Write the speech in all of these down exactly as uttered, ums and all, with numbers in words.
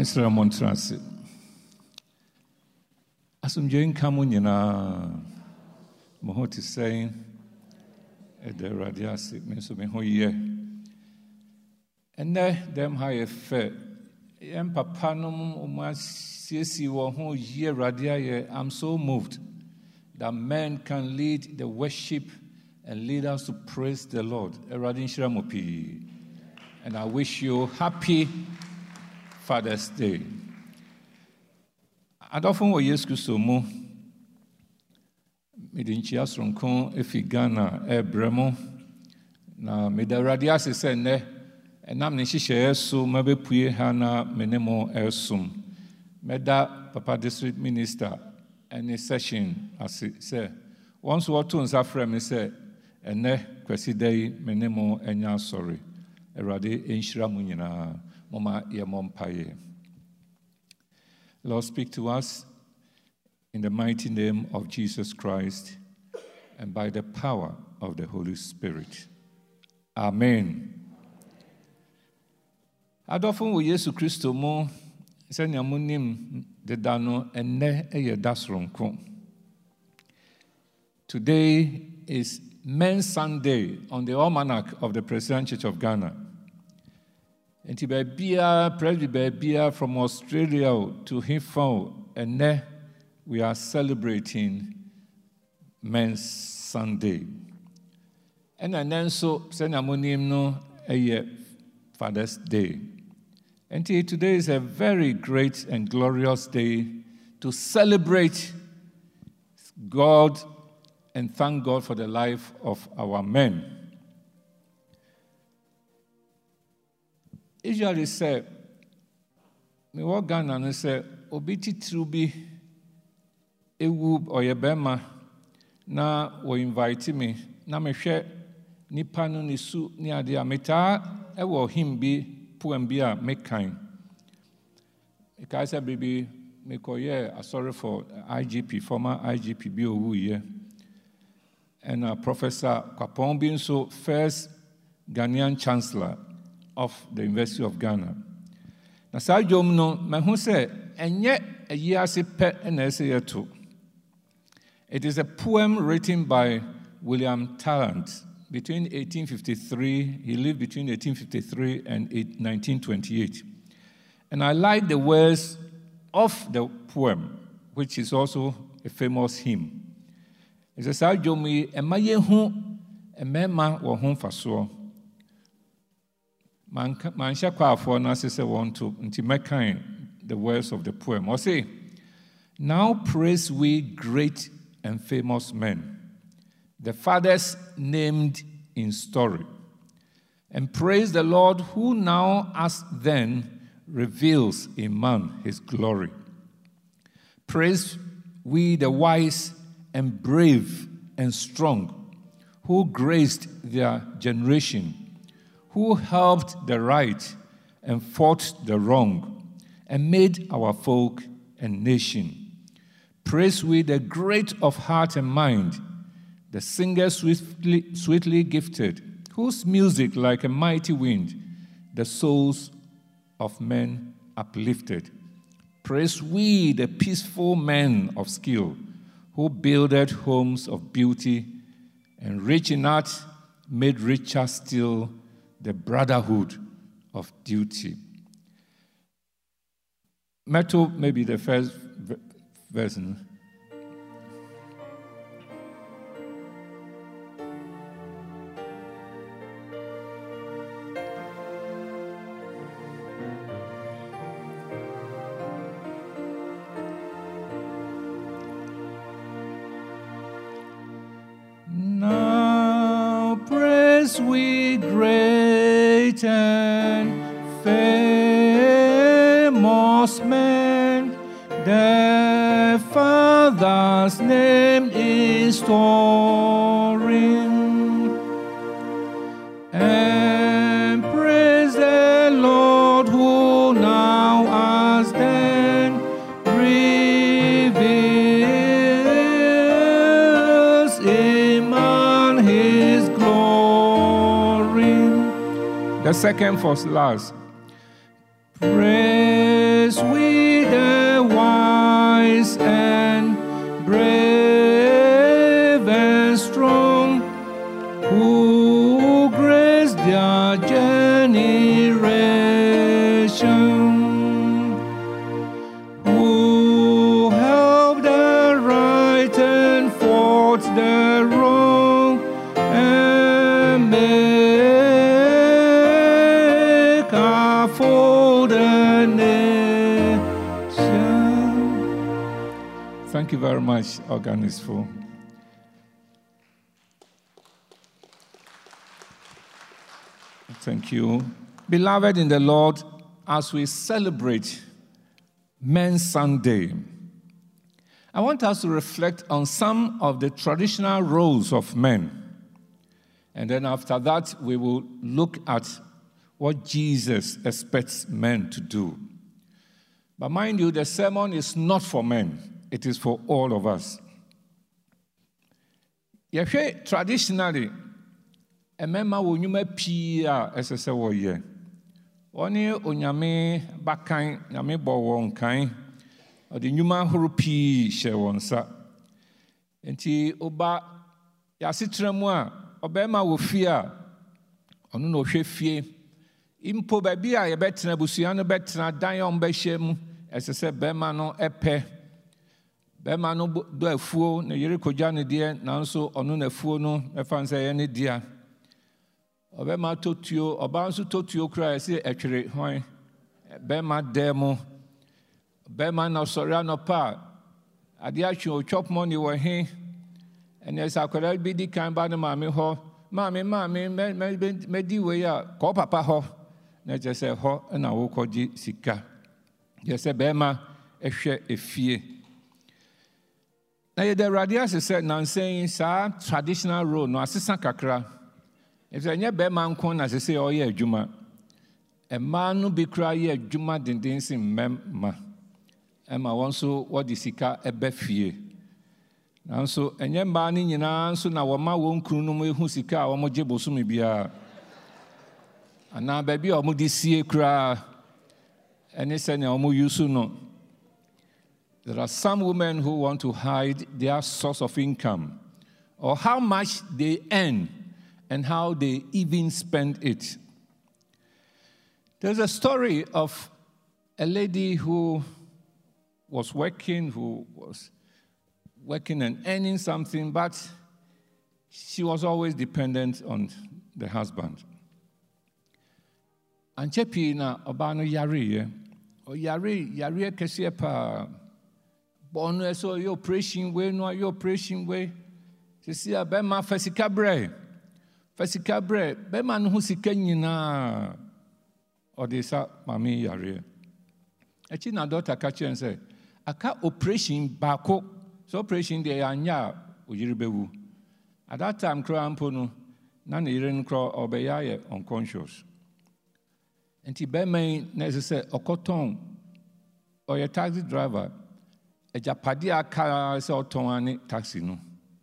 Mister Montrance. Asumdwe nka mo nyinaa mo ho te sɛn ɛda Awurade ase me nso me ho yɛ ɛnɛ dɛm ha yɛ fɛ yɛn papa nom ɔmo asiesie wɔn ho yie Awurade ayɛ. I'm so moved that men can lead the worship and lead us to praise the Lord. Awurade nhyira mo pii. And I wish you happy Father's Day. Adofo wo Yesu Kristo mu mede nkyia soronko efi Ghana ebremo na mede Awurade ase sɛ nnɛ ɛnam ne nhyehyɛeɛ so mabɛpue ha na mene mo ɛsom. Meda Papa District Minister any session ase sɛ wɔn so wɔto nsa frɛ me sɛ ɛnɛ kwasi da yi mene mo anya asɔre. Awurade enhyira mo nyinaa moma yɛ mo mpaeɛ. Lord, speak to us in the mighty name of Jesus Christ and by the power of the Holy Spirit. Amen. Adofo wo Yesu Kristo mo sɛnea monim deda no ɛnnɛ ɛyɛ da soronko. Today is Men's Sunday on the Almanac of the Presbyterian Church of Ghana. And Tibia, Presbyteria from Australia to Hifo, and there we are celebrating Men's Sunday. And then so Senamonim no a Father's Day. And today is a very great and glorious day to celebrate God and thank God for the life of our men. Usually say, me wo Ghana no say obi titru bi ewu oyebema na wo invite me na me hwe nipa no ne su ne ade a meta e wo him bi poem bi a me kan. E ka say baby me koye asori for I G P former I G P bi owu ye. And uh, Professor Kwapong bi nso first Ghanaian Chancellor of the University of Ghana. Na saa dwom no mahu sɛ ɛnyɛ ayi ase pɛ na ɛsɛ yɛto. It is a poem written by William Tarrant between eighteen fifty-three, he lived between eighteen fifty-three and nineteen twenty-eight. And I like the words of the poem, which is also a famous hymn. It says, saa dwom yi ɛma yɛhu ɛmɛma wɔ ho mfasoɔ. Manhya kwaafo na se sɛ wɔn to nti mɛkan the words of the poem. Or say, now praise we great and famous men, the fathers named in story, and praise the Lord who now as then reveals in man his glory. Praise we the wise and brave and strong, who graced their generation, who helped the right and fought the wrong, and made our folk and nation. Praise we the great of heart and mind, the singer swiftly, sweetly gifted, whose music like a mighty wind, the souls of men uplifted. Praise we the peaceful men of skill, who builded homes of beauty, and rich in art made richer still the brotherhood of duty. Metal, maybe the first version. Now praise we great and famous men, the Father's name is storing, and praise the Lord who now as then reveals in man his glory. The second verse last. Praise praise we the wise and brave and strong, who grace their generation, who help the right and fought the wrong, and make our fold a nation. Thank you very much, Organist Fu. Thank you. Beloved in the Lord, as we celebrate Men's Sunday, I want us to reflect on some of the traditional roles of men. And then after that, we will look at what Jesus expects men to do. But mind you, the sermon is not for men. It is for all of us. Yehwe traditionally, emema wo nyuma pii a esese wo ye. Oni onyame bakan, nyame bo won kan. Odi nyuma horo pii hye won sa. Enti oba yasitremu a obema wo fie a onu no hwe fie. Impo ba bi a ye betena busua no betena dan on be hye mu esese bema no epe. Bema no do afuo na yere kogya ne de nanso onu na afuo no efa nse ye ne dia. Obema totuo oba nso totuo kra ese etwere hwan bema demo bema na sori no pa ade atwe o chop money wo he ene sakwara bi di kan ba no maame ho maame maame me di we ya ko papa ho na je se ho na wo koji sika je se bema ehwe efie na ye the radius said now saying sa traditional role no asesa kakra. If you be man kon as say oh yeah adwuma a man no be cry ye adwuma denden sin memma ema wonso what the sika ebe fie nanso enye mba ni nyina nso na wo ma won kunu no ehu sika a wo mo je bosom bia ana ba bi o mo di sie kra ene se ne o mo yusu no. There are some women who want to hide their source of income or how much they earn and how they even spend it. There's a story of a lady who was working, who was working and earning something, but she was always dependent on the husband. And chepi na obano yari, o yari yari kesiye pa, bono eso yo operation way no yo operation way. Sisi a bema fasika bre. Fasika bre, bema no sika nyina odesa mami yare. Echi na daughter ka chen say, aka operation bako, so operation dey anya oyiribewu. At that time kra ampo no, na ne yire no kra obeya ye unconscious. Enti bema na say okoton or your taxi driver, ejapade aka say oton ani taxi no.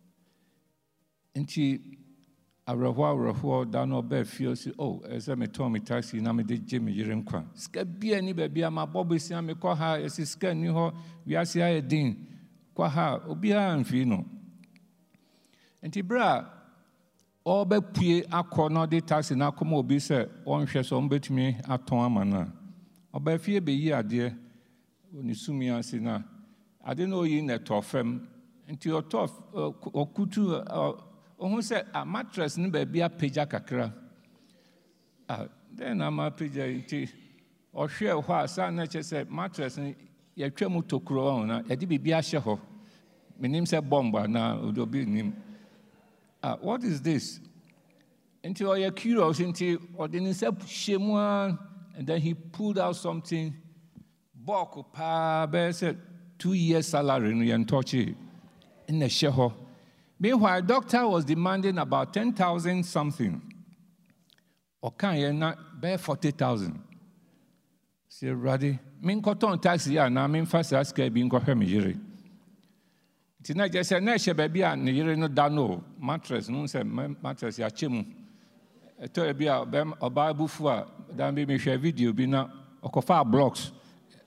Enti Arahwa, Arahwa, down over feel say, oh, as I told me taxi, na me de Jimmy Yirenkwa. Ska be any baby, my Bobby see me call her, as is scan you ho, we are see a din. Quaha, Obia and Fino. And Tibra, all be pay a corner de taxi na come obi say, one shares on bet me at Tomana. Or by fear be ye, dear, when you sue me and say, na, I don't know you in a toffem, and to your toff or kutu. Who said a mattress ni baby a peja kakra. Ah, then I'm a peja iti. Or share what son nature said mattress ni ye twemu to kro na ye di bibia hye ho. Me nim say bomba na odobi nim. Ah, what is this? Until you're curious, until or then say shemwa, and then he pulled out something. Boko pa be said two years salary no yen touch in the sheho. Meanwhile, doctor was demanding about ten thousand something. Or can you not bear forty thousand? Say, ready? Min cotton taxi, and I mean fast as can be in Cohemijiri. Tonight, just a nation baby, and you know, dano mattress, no say mattress, ya chimu. A toy be a Bible for, then be me share video, be now, or cofa blocks,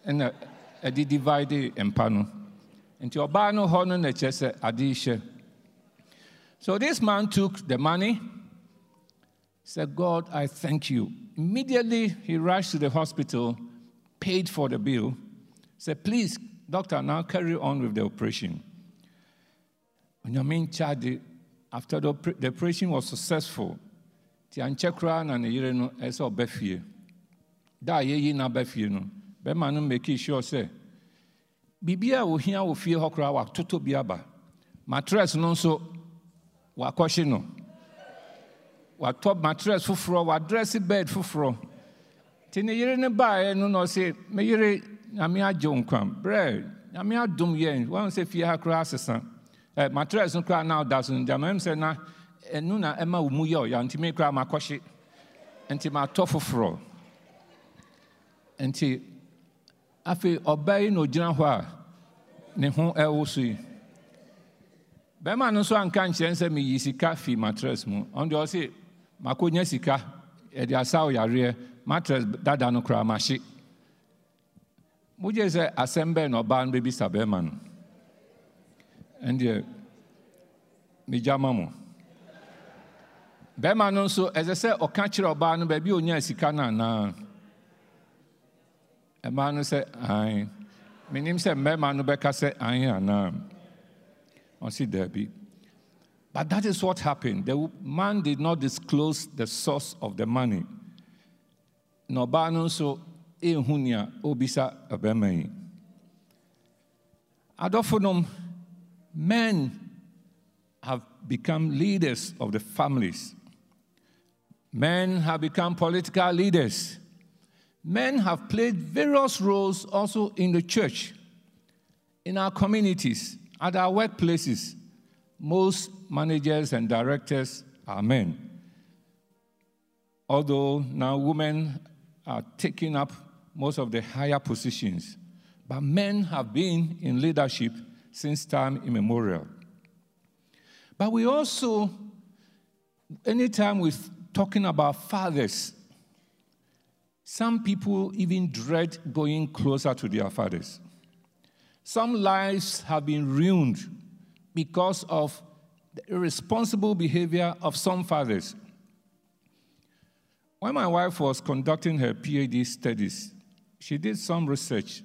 ɛna ɛde divide mpa no. Nti ɔbaa no hɔ no na kyerɛ sɛ ade hyɛ. So this man took the money, said, God, I thank you. Immediately, he rushed to the hospital, paid for the bill, said, please, doctor, now carry on with the operation. When your main charge, after the, the operation was successful, the anchekra na ne yere no ɛsɛ ɔbɛfie. Da yeyi na bɛfie no, bɛma no make sure say, bibia ohia wo fie hɔ kra wa toto bi aba. Mattress no nso wa kɔhye no. Wa top mattress foforo, wa dress bed foforo. Ti ne yere ne bae no no say, me yere nyame agye nkwam. Bre, nyame adom yen. Wa say fie ha kra asesa. Eh mattress no kra now da so njamam say na enu na ema wo mu ye o ya nti me kra ma kɔhye. Nti ma to foforo. Nti afi obai no gyina hɔ a ne ho ɛwo so yi. Bɛma no so anka nkyerɛ sɛ me yi sika fi mattress mu. On de ɔse makonya sika e de asaw yare mattress dada no kra ma hye. Muje sɛ asɛm bɛ no ɔbaa no bɛbisa bɛma no. Ɛndeɛ me gyama mo. Bɛma no nso ɛsɛ sɛ ɔka kyerɛ ɔbaa no baabi onya sika no anaa. Ɛma no sɛ ae. Menim sɛ mɛma no bɛka sɛ ae anaa. Ɔsi Debbie. But that is what happened. The man did not disclose the source of the money. No ɔbaa no nso ɛnhu nea obisa ɔbɛma yi. Adɔfonom, men have become leaders of the families. Men have become political leaders. Men have played various roles also in the church, in our communities, at our workplaces. Most managers and directors are men. Although now women are taking up most of the higher positions, but men have been in leadership since time immemorial. But we also, anytime we're talking about fathers, some people even dread going closer to their fathers. Some lives have been ruined because of the irresponsible behavior of some fathers. When my wife was conducting her PhD studies, she did some research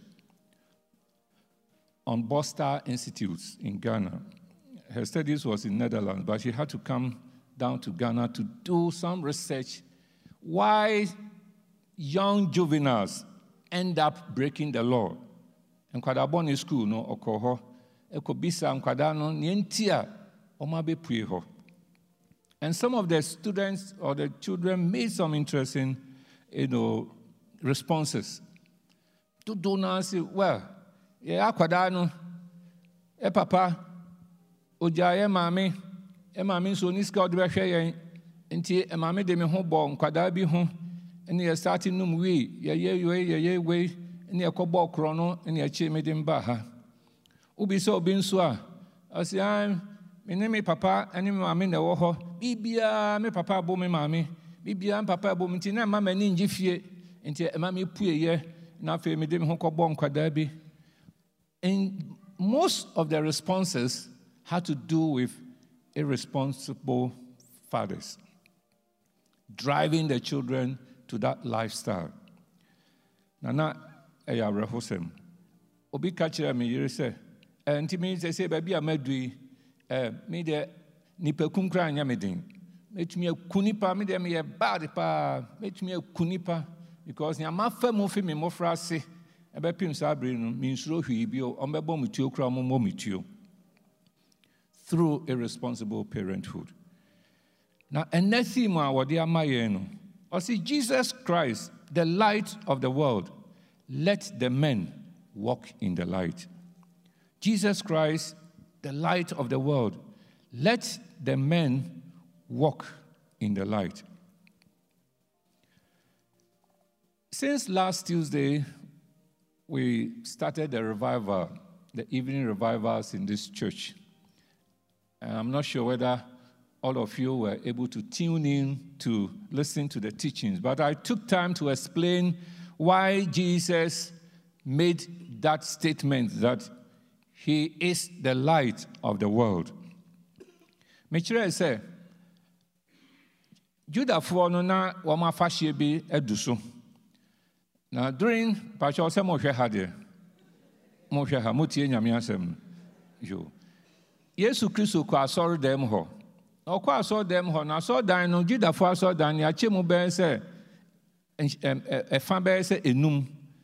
on Borstar Institutes in Ghana. Her studies was in Netherlands, but she had to come down to Ghana to do some research why young juveniles end up breaking the law. And kwada born in school no okoho ekobisa kwada no nientia omabe pue ho. And some of the students or the children made some interesting, you know, responses. To do now say, well, yeah, kwada no e papa ojaye mami e mami so ni ska odbe hwe yen nti e mami de me ho bo kwada bi ho. And you're starting num we, yeah, yeah, yeah, yeah, yeah, way, and you're cobble chrono, and you're chimid baha. Ubi so bin swa. I say, I'm, my name is Papa, and I'm in the woho. Bibia, me Papa, bo me mammy. Bibia, and Papa, bo me tina, mamma, ninjifie, and tia, mammy, puye, nothing, me dim honko bon quadabi. And most of the responses had to do with irresponsible fathers driving the children to that lifestyle. Nana eya rehosem. Obi kachira me yire se, enti me se se ba bia madui eh me de nipa kunkra nya medin. Metumi akunipa me de me ye bad pa, metumi akunipa because nya mafa mu fi me mofra se e be pim sa abre no me nsuro hwi bi o on be bom tuo kra mo mo metuo. Through irresponsible parenthood. Now enesi mu a wode amaye no. Or see, Jesus Christ, the light of the world, let the men walk in the light. Jesus Christ, the light of the world, let the men walk in the light. Since last Tuesday, we started the revival, the evening revivals in this church. And I'm not sure whether all of you were able to tune in to listen to the teachings. But I took time to explain why Jesus made that statement that he is the light of the world. Mechire say, Judafoɔ no na wɔn afahyɛ bi adu so. Na during Pastor sɛ mohwɛ ha deɛ, mohwɛ ha, motie Nyame asɛm yo. Yesu Kristo kɔ asɔredan hɔ. Ɔkɔ asɔredan hɔ na asɔredan no Judafoɔ asɔredan no akyɛ mu bɛyɛ sɛ ɛfa bɛyɛ sɛ enum.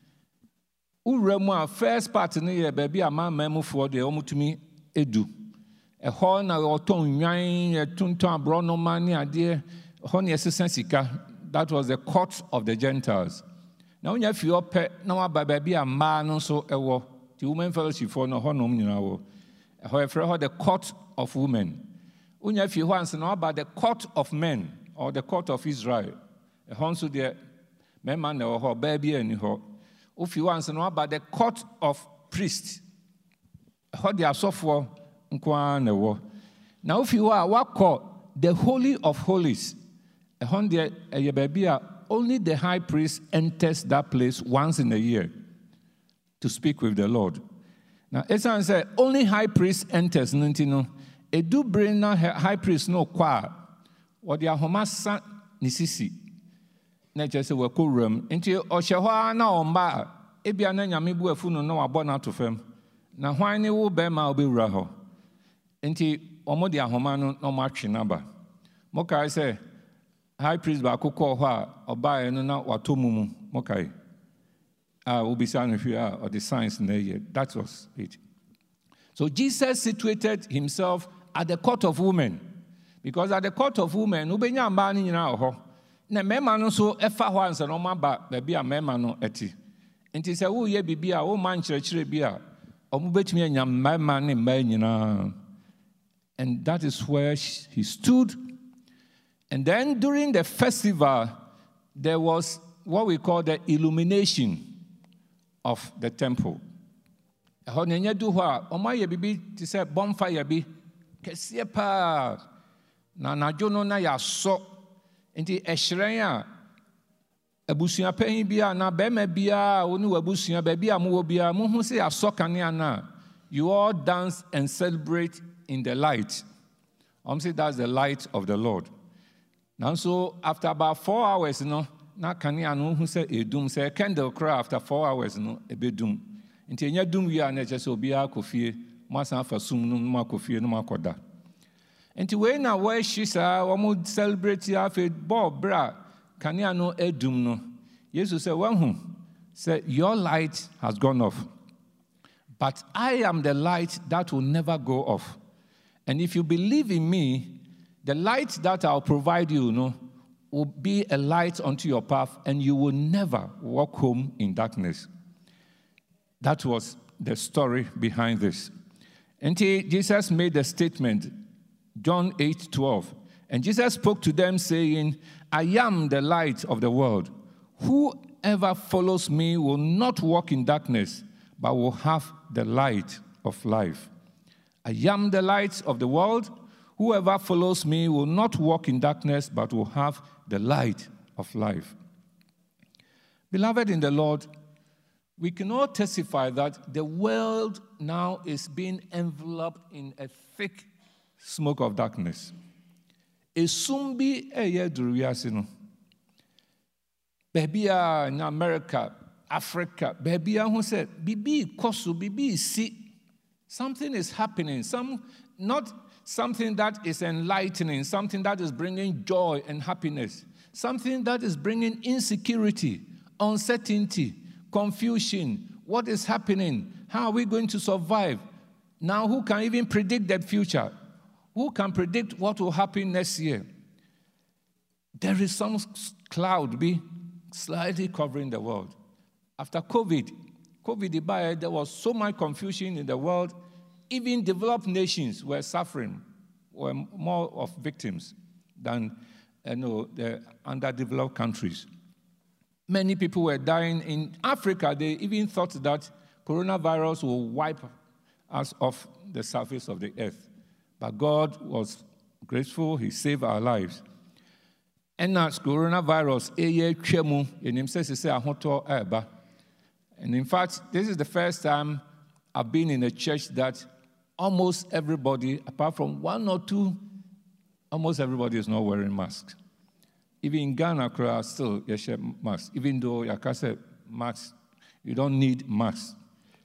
Owura mu a first part no yɛ baabi a amanamanmufoɔ deɛ wɔmutumi edu. Ɛhɔ na ɔtɔn nwan, yɛtontɔn aborɔnoma ne adeɛ. Hɔ ne yɛsesa sika. That was the court of the Gentiles. Na wonya fi ɔpɛ na waba baabi a mmaa no nso ɛwɔ. The women fellowship for no hɔ nom nyinaa wɔ. Ɛhɔ yɛfrɛ hɔ the court of women. Wonya fi hɔ ansa na waba the court of men or the court of Israel. Ɛhɔ nso deɛ mmarima na ɛwɔ hɔ, ɔbaa bi ani hɔ. Wofi hɔ ansa na waba the court of priests. Ɛhɔ de asɔfoɔ nko ara na ɛwɔ. Na wofi hɔ a wakɔ the holy of holies. Ɛhɔ deɛ ɛyɛ baabi a only the high priest enters that place once in a year to speak with the Lord. Now, esan say only high priest enters nintino. Edu bring na high priest no kwa. What the ahoma sa nisisi. Na just say we ko room. Inti ohyeho na omba ebia na nyame bu afu no na wabɔ na to fam. Na hwan ne wo be ma obewura ho. Inti omo de ahoma no no ma twe naba. Mo kai say high priest ba akokɔ hɔ a ɔbaa no na wato mu mu. Mo kai. Ah, ubisano here or the signs in the year. That was it. So Jesus situated himself at the court of women. Because at the court of women, ubenya mbani nyina oho. Na mema no so efa ho ansa no maba baabi a mema no eti. Enti se wo ye bibia wo man kyerɛkyerɛ bi a omu betumi anya mema ne mma nyina. And that is where he stood. And then during the festival, there was what we call the illumination of the temple. Ɛhɔ na nyɛ du hɔ a ɔma yɛ bibi te sɛ bonfire bi kɛseɛ paa na anadwo no na yɛasɔ nti ɛhyerɛn a abusua panyin bi a na bɛrima biara a wo ne w'abusua baabi a mowɔ biara mohu sɛ yɛasɔ kanea no a you all dance and celebrate in the light. ɔm say that's the light of the Lord. Nanso after about four hours you know, na kanea no hu sɛ edum sɛ candle cry after four hours no ebedum nti enya dum wi a na kyɛ sɛ obi akɔfie mo asan afa sum no mo akɔfie no mo akɔda nti we na we hisa wo mo celebrate afa ball bra kanea no edum no Jesus sɛ wahu sɛ your light has gone off but I am the light that will never go off, and if you believe in me, the light that I'll provide you, you know, will be a light unto your path, and you will never walk home in darkness. That was the story behind this. And Jesus made a statement, John eight twelve. And Jesus spoke to them, saying, I am the light of the world. Whoever follows me will not walk in darkness, but will have the light of life. I am the light of the world. Whoever follows me will not walk in darkness, but will have the light of life. Beloved in the Lord, we can all testify that the world now is being enveloped in a thick smoke of darkness. Esumbi eye duruwiase no. Baby in America, Africa, baby who said, Bibi kosu, Bibi si. Something is happening. Some not something that is enlightening, something that is bringing joy and happiness, something that is bringing insecurity, uncertainty, confusion. What is happening? How are we going to survive? Now, who can even predict the future? Who can predict what will happen next year? There is some cloud be slightly covering the world. After COVID, COVID, there was so much confusion in the world. Even developed nations were suffering, were more of victims than you know, the underdeveloped countries. Many people were dying. In Africa, they even thought that coronavirus will wipe us off the surface of the earth. But God was graceful. He saved our lives. And as coronavirus, eye twemu, enim se se ahoto eba. And in fact, this is the first time I've been in a church that almost everybody, apart from one or two, almost everybody is not wearing masks. Even in Ghana, still, you share masks. Even though you can say masks, you don't need masks.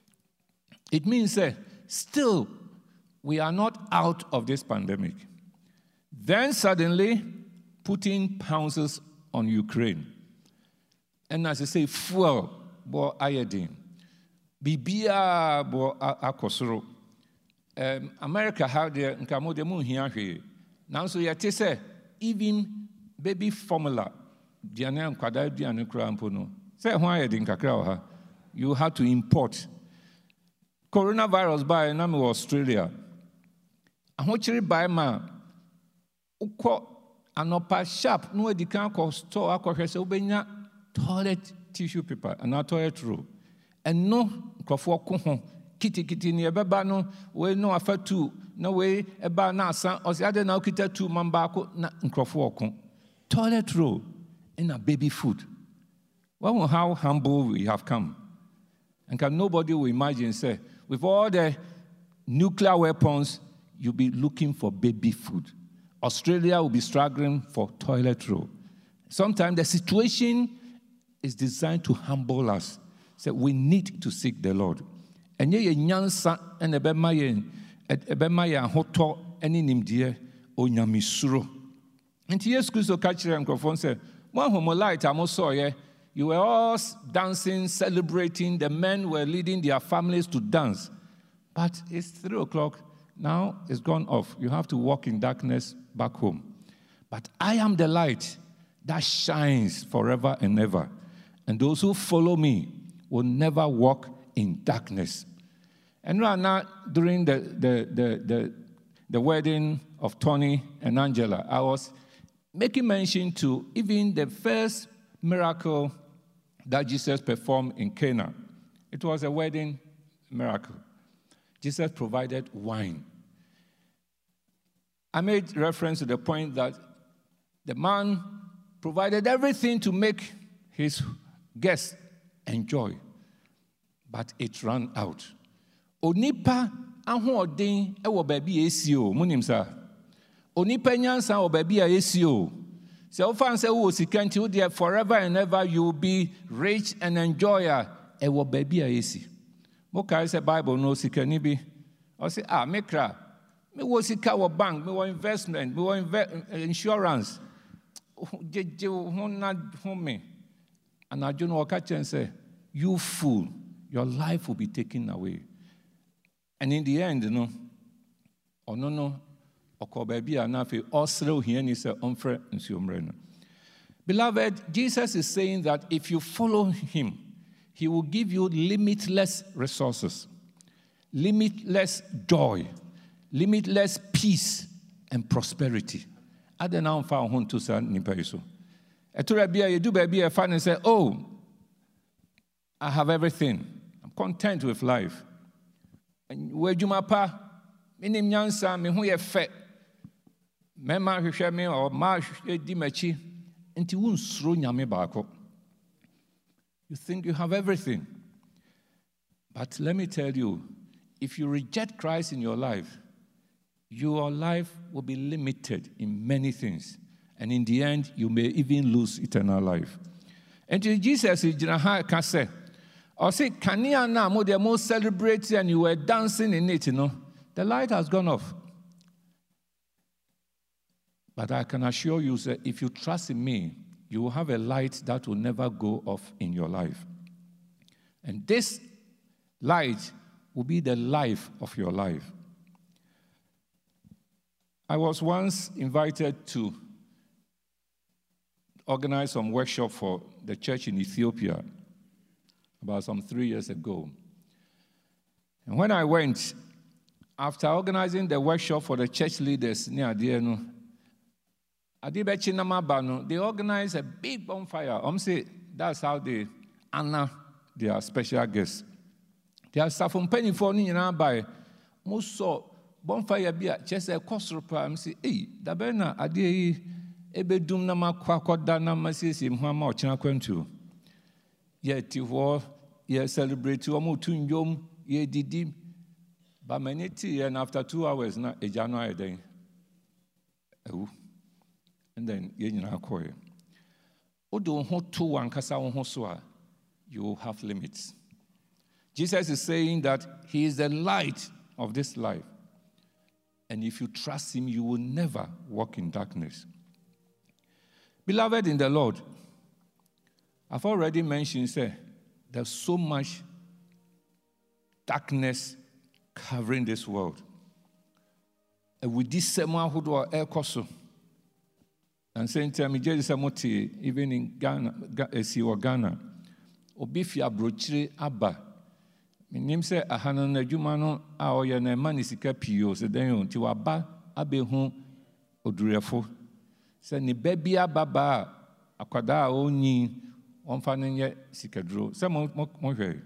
It means that still, we are not out of this pandemic. Then suddenly, Putin pounces on Ukraine. And as I say, fuel, bo iodine. Bibia bo akosoro. America had the nkamo de mu hia hwe. Now so yete say even baby formula diane nkwada diane kura mpo no. Say ho iodine kakra o ha. You had to import. Coronavirus by na me Australia. Ahochiri by ma ukọ anopa sharp no edikan ko store akọhwe se obenya toilet tissue paper and a toilet roll. And no nkrofo ko ho kiti kiti ni ebeba no we no afatu no we eba na asan o se ade na okita two mamba ko na nkrofo ko toilet roll and a baby food. Well, how humble we have come. And can nobody will imagine say with all the nuclear weapons you'll be looking for baby food. Australia will be struggling for toilet roll. Sometimes the situation is designed to humble us. So we need to seek the Lord. And ye nyansa and ebema ye ebema ye ahoto eni nimdie onyamisuro. And yes Christo catch them microphone say, "One homo light amoso ye, you were all dancing, celebrating. The men were leading their families to dance. But it's three o'clock. Now it's gone off. You have to walk in darkness back home. But I am the light that shines forever and ever. And those who follow me will never walk in darkness." And right now, during the, the, the, the, the wedding of Tony and Angela, I was making mention to even the first miracle that Jesus performed in Cana. It was a wedding miracle. Jesus provided wine. I made reference to the point that the man provided everything to make his guests enjoy, but it ran out. Onipa ahoɔden ɛwɔ baabi esi o munim sa. Onipa nyansa wɔ baabi a esi o. Sɛ wofa sɛ wo sika nti wo deɛ forever and ever you will be rich and enjoy a ɛwɔ baabi a esi. Mo kae sɛ Bible no sika ni bi. Ɔse ah me kra me wo sika wɔ bank me wɔ investment me wɔ inve- insurance. Jeje ho na ho me. And I don't know what can say, you fool, your life will be taken away. And in the end, you know, oh no, no, oko baby anafi osro hieni se onfre nsiomre. Beloved, Jesus is saying that if you follow him, he will give you limitless resources, limitless joy, limitless peace and prosperity. I don't know how to to say nipa you do baby a fan and say, "Oh, I have everything. I'm content with life." And where you mapa, minim nyansa me hu ye fe. Mema hwehwe me or ma di machi, enti wunsuro nyame baako. You think you have everything. But let me tell you, if you reject Christ in your life, your life will be limited in many things. And in the end, you may even lose eternal life. And Jesus is can say, or say, Kania na mo de mo celebrating and you were dancing in it, you know. The light has gone off. But I can assure you that if you trust in me, you will have a light that will never go off in your life. And this light will be the life of your life. I was once invited to organize some workshop for the church in Ethiopia about some three years ago. And when I went, after organizing the workshop for the church leaders near Adieno, they organized a big bonfire. Um, say that's how they honor their special guests. They are staff from penny for ni na by most so bonfire be just a cost I'm say, hey, da bena ade ebe dum na makwa koda na masisi mhama ochina kwantu. Yet you ye celebrate omo tunjom ye didi ba maniti and after two hours na ejano ayeden ewu and then ye nyina akoye odo ho to wankasa wo ho so a you have limits. Jesus is saying that he is the light of this life. And if you trust him, you will never walk in darkness. Beloved in the Lord, I've already mentioned, say, there's so much darkness covering this world. And with this same one who do air coso. And saying to me, even in Ghana, Ghana, Obifia brochire aba. Minim se ahano na adwuma no a oye na ma ni sika pio se den yon ti waba abehu odurefo se ni ba bia baba akwada a onyi onfa no nye sikaduro se mo mo hwe.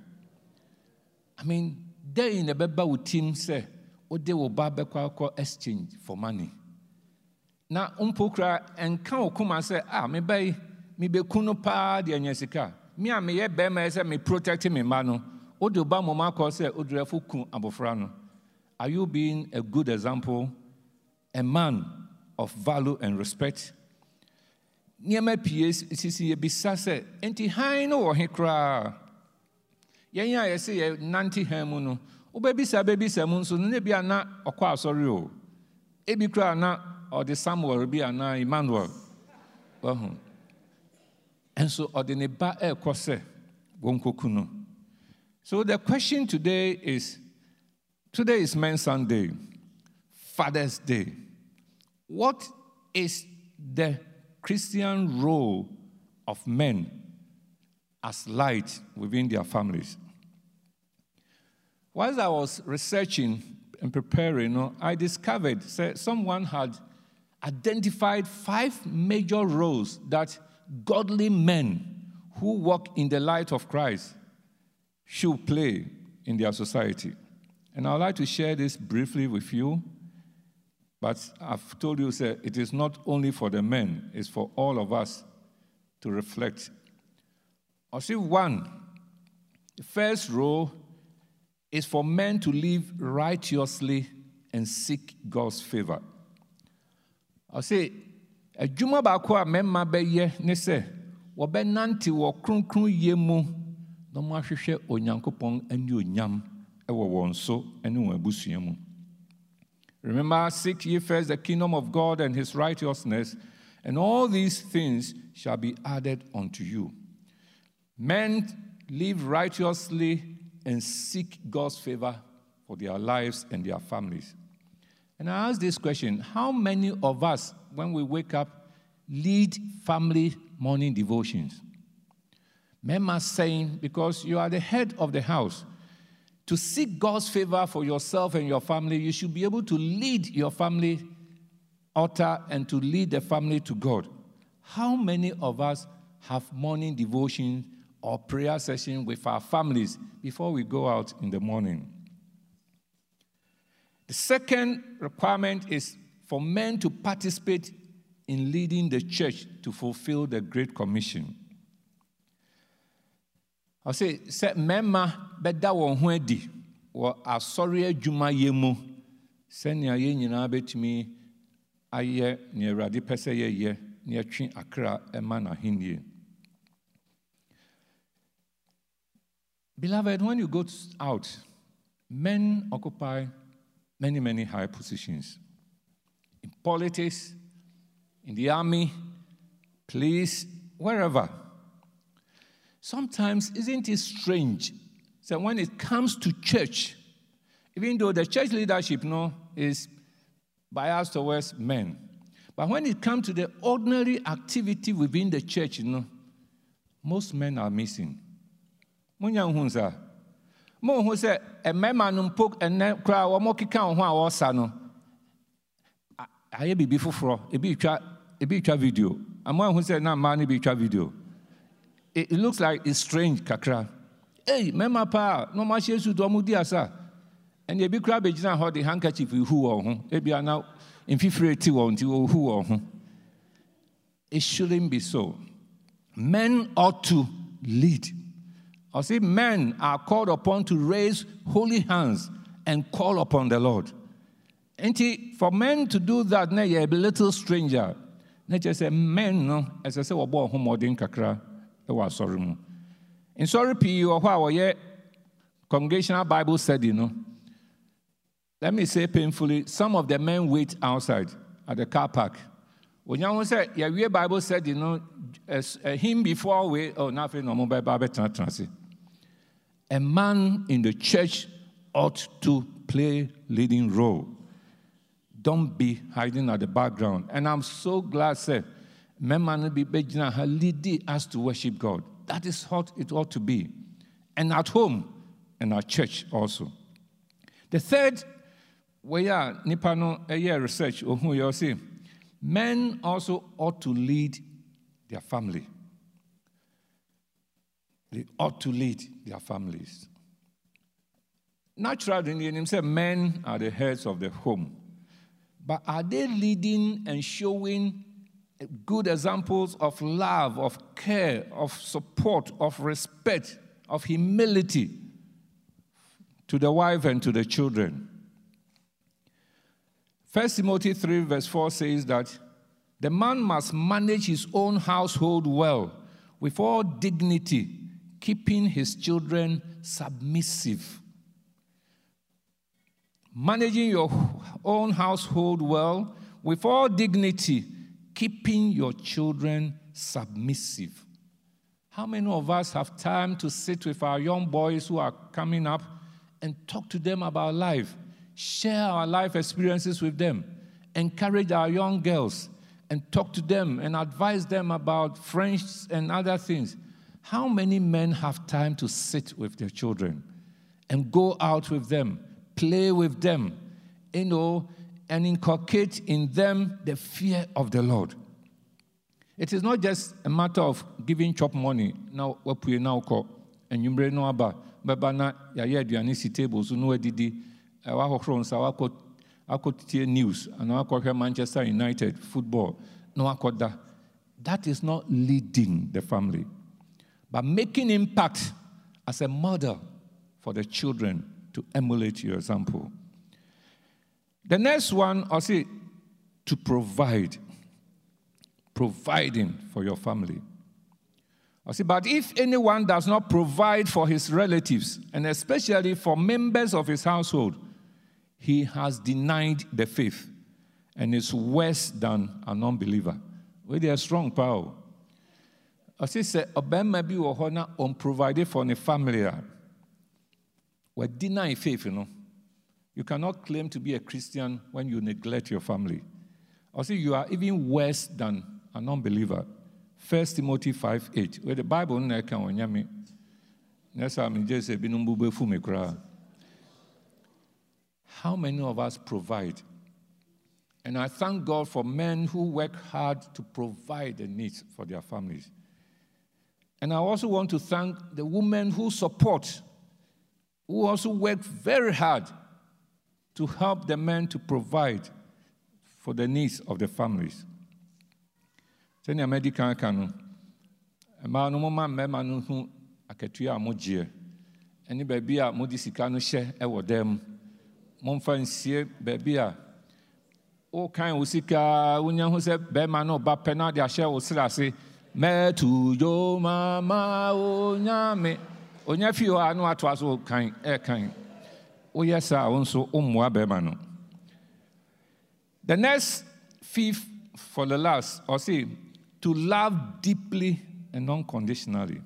I mean, day in the beba with team say ode wo ba bekwa ko exchange for money. Na umpokra enka okuma say ah me bai me be kuno pa de anya sika. Me a me ye be ma say me protect me ma no. Odo ba mama ko say odurefo ku abofra no. Are you being a good example, a man of value and respect? Niema P S sisi ye bisa say enti han no wo he kra. Yen ya ye say ye nanti han mu no. Obebisa bebisa mu nso no ne bia na okwa asori o. Ebi kra na or the Samuel bia na Emmanuel. Well, and so ordinary ba e kwose wonkokuno. So the question today is, today is Men's Sunday, Father's Day. What is the Christian role of men as light within their families? Whilst I was researching and preparing, you know, I discovered that someone had identified five major roles that godly men who walk in the light of Christ should play in their society. And I'd like to share this briefly with you, but I've told you, sir, it is not only for the men, it's for all of us to reflect. I'll see one. The first role is for men to live righteously and seek God's favor. I'll say, a juma ba kwa memma be ye ne se wo be nanti wo kronkron ye mu no mo ahwehwe onyankopon ani onyam e wo won so ene won abusua mu. Remember, seek ye first the kingdom of God and his righteousness, and all these things shall be added unto you. Men live righteously and seek God's favor for their lives and their families. And I ask this question, how many of us, when we wake up, lead family morning devotions? Men are saying, because you are the head of the house, to seek God's favor for yourself and your family, you should be able to lead your family altar and to lead the family to God. How many of us have morning devotion or prayer session with our families before we go out in the morning? The second requirement is for men to participate in leading the church to fulfill the Great Commission. I'll say, say, Mema beda won ho adi wo asori adwuma yemu senia ye nyina betumi aye ne Awurade pese ye ye ne atwe akra ema na henie. Beloved, when you go out, men occupy many, many high positions. In politics, in the army, police, wherever. Sometimes, isn't it strange that when it comes to church, even though the church leadership you know, is biased towards men, but when it comes to the ordinary activity within the church, you know, most men are missing. Munya hunza. Mo hu se e mema no mpok enne kra wo mo keka ho a wo sa no. Aye bibi foforo, e bi twa e bi twa video. Amo hu se na ma ni bi twa video. It, it looks like it's strange kakra. Hey, mema pa, no ma shesu do mu di asa. And e bi kra be gina ho the handkerchief hu wo ho. E bi ana infifrate ti wo nti wo hu wo ho. It shouldn't be so. Men ought to lead. I see men are called upon to raise holy hands and call upon the Lord. And for men to do that, now you're a little stranger. Not just a men, no, as I say, we're born home or in kakra, it was sorry. In sorry, P, or how ye congregational Bible study, no. Let me say painfully, some of the men wait outside at the car park. When you say, yeah, we Bible said, you know, as him before we, oh, nothing, no more Bible translate. A man in the church ought to play leading role. Don't be hiding at the background. And I'm so glad, sir, men be leading us to worship God. That is what it ought to be. And at home, and at church also. The third, we are Nipano a year research, or who you see, men also ought to lead their family. They ought to lead their families. Naturally, in himself, men are the heads of the home. But are they leading and showing good examples of love, of care, of support, of respect, of humility to the wife and to the children? First Timothy three verse four says that the man must manage his own household well, with all dignity, keeping his children submissive. Managing your own household well, with all dignity, keeping your children submissive. How many of us have time to sit with our young boys who are coming up and talk to them about life, share our life experiences with them, encourage our young girls, and talk to them and advise them about friends and other things? How many men have time to sit with their children and go out with them, play with them, you know, and inculcate in them the fear of the Lord? It is not just a matter of giving chop money. Now, what we now call, and you may know about, but na ya ya aduane si tables no adidi. Wa hohron sa wa ko akotie news and wa ko Manchester United football. No akoda. That is not leading the family, but making impact as a model for the children to emulate your example. The next one, I say, to provide. Providing for your family. I say, but if anyone does not provide for his relatives, and especially for members of his household, he has denied the faith and is worse than a non-believer. Well, they are strong power. I say, say, Obama be or on provided for the family. We deny faith, you know. You cannot claim to be a Christian when you neglect your family. I say, you are even worse than a non-believer. First Timothy five eight. Where the Bible na ka wonyame. Nessa me just say binumbu befu me kra. How many of us provide? And I thank God for men who work hard to provide the needs for their families. And I also want to thank the women who support, who also work very hard to help the men to provide for the needs of the families. Senior medical cano. A man, no man, man who a catua mojier. Any baby a modicicano share ever them. Monfan see baby a. O kind usika, unya who said, Bemano, Bapena, their share was say, Me to yo mama, o nyame. O nephew, I know what was all kind, air kind. Oh, yes, I also umwa bemano. The next fifth for the last, or see, to love deeply and unconditionally.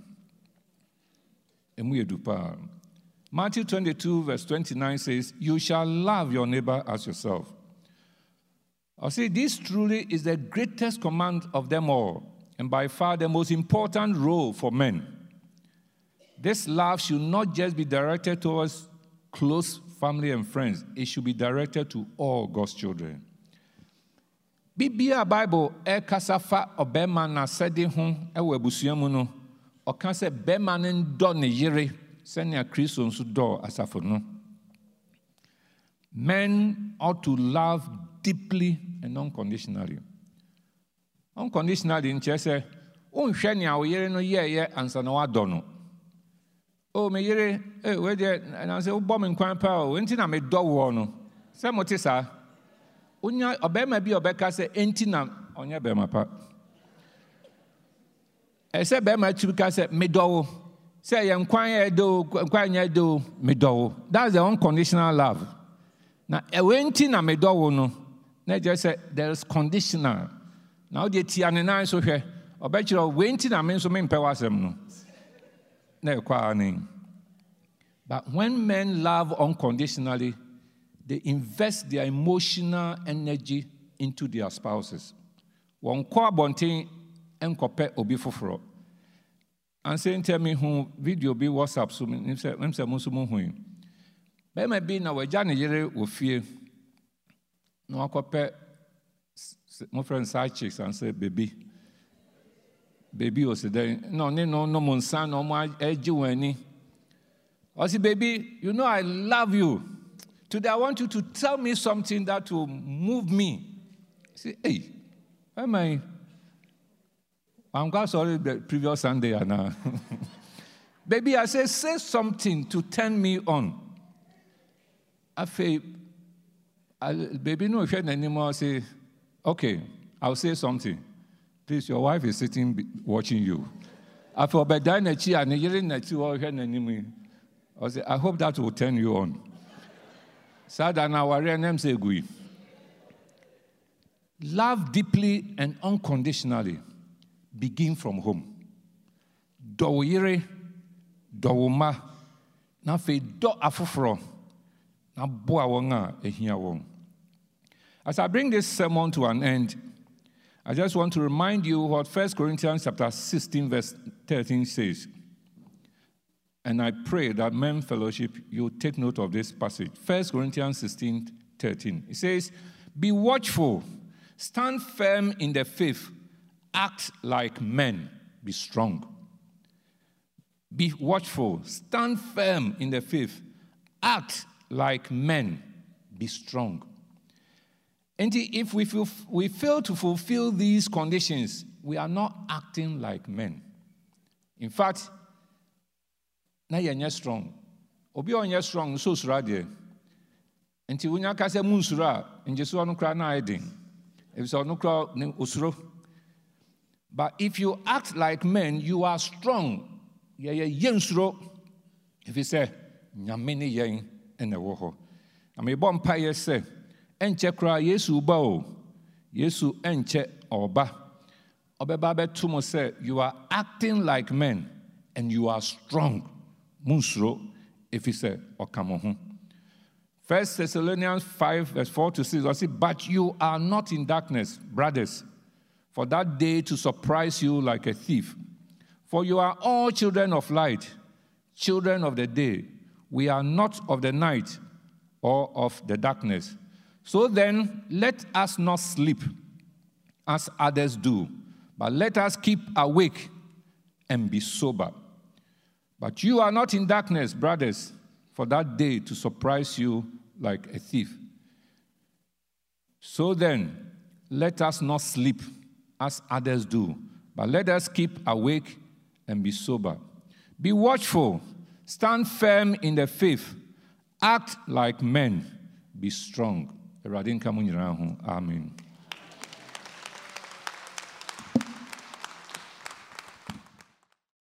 Matthew twenty-two, verse twenty-nine says, you shall love your neighbor as yourself. I see, this truly is the greatest command of them all, and by far the most important role for men. This love should not just be directed towards close family and friends. It should be directed to all God's children. Bibia Bible e kasafa obema na sedi ho e wo abusuamu no o ka se bema ne ndo ne yere senia Kristo nso do asafo no. Men ought to love deeply and unconditionally. Unconditionally in chese unhwe ne awere no ye ye ansa na wado no. oh, me yere, eh, where there, and I say, oh, bomb in Quampa, Intina me dog one. Some what is her? Unya, Obama be Obeka say, Intina on your Bema part. I said, Bema Chibika said, me dog. Say, I'm quiet, do, quiet, do, me dog. That's the unconditional love. Now, a Intina me dog, no. They just say, there's conditional. Now, the Tiana so here, or bet you, waiting, I mean, so many powers, no. But when men love unconditionally, they invest their emotional energy into their spouses. One core bonting and compare obi fufro. And saying, tell me who video be WhatsApp, so I'm saying, Musumu. But maybe now, Johnny Yere will fear. No, I compare my friend side chicks and say, baby. Baby was there. No, no, no, no, my son, no, my age, any. I say, baby, you know I love you. Today I want you to tell me something that will move me. I say, hey, am I? I'm glad sorry the previous Sunday, Anna. Baby, I say, say something to turn me on. I say, baby, no, if you anymore, I say, okay, I'll say something. Please, your wife is sitting watching you. I feel better and you're in the I say, I hope that will turn you on. Love deeply and unconditionally begin from home. Doyere, dowuma, na fe do afufro, na boa wonga ehia won. As I bring this sermon to an end, I just want to remind you what First Corinthians chapter sixteen, verse thirteen says. And I pray that men fellowship, you take note of this passage. First Corinthians sixteen, thirteen. It says, be watchful, stand firm in the faith, act like men, be strong. Be watchful, stand firm in the faith, act like men, be strong. And if we, feel, we fail to fulfill these conditions, we are not acting like men. In fact, now you're strong. Obi on strong, so surade. Until when you can say Musura, and just one cry hiding. If so, no crowd, usro. But if you act like men, you are strong. Yeah, yeah, yensro. If you say, Nyamini yen and the woho. I may bomb pie say. Enche kra Yesu ba o. Yesu enche oba. Obeba betumo say you are acting like men and you are strong. Munsro if he say okamohu. First Thessalonians five verse four to six. I say, but you are not in darkness, brothers, for that day to surprise you like a thief. For you are all children of light, children of the day. We are not of the night or of the darkness. So then, let us not sleep as others do, but let us keep awake and be sober. But you are not in darkness, brothers, for that day to surprise you like a thief. So then, let us not sleep as others do, but let us keep awake and be sober. Be watchful, stand firm in the faith, act like men, be strong. Amen.